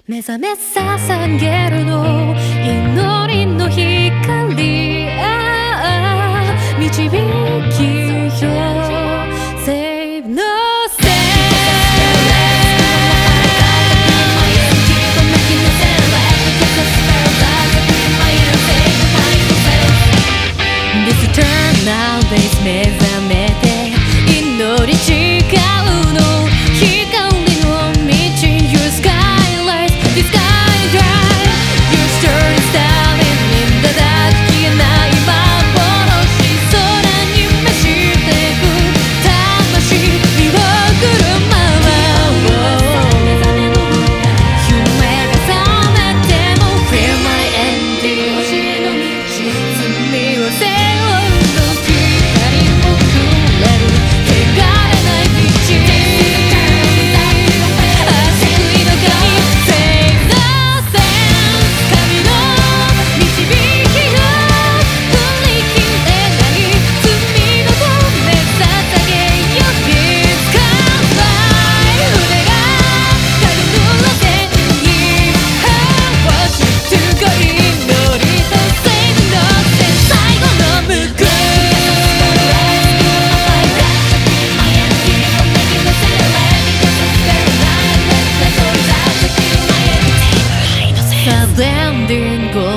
目覚め捧げるの祈りの光、導きよ Save no This eternal days 目覚めて祈り誓うの光の道 Your skylight, the sky drive Your story starting in the dark 消えない幻空に増してく魂見送るまま夢が覚めても Feel my ending 罪を背負うの光をくれる汚れない道救いの神 Save the sense 神の導きを振り切れない罪のごめ捧げよ It's come by 腕が軽くらせに Worship to God 祈りと Save no sense 最後の報いサブエンディング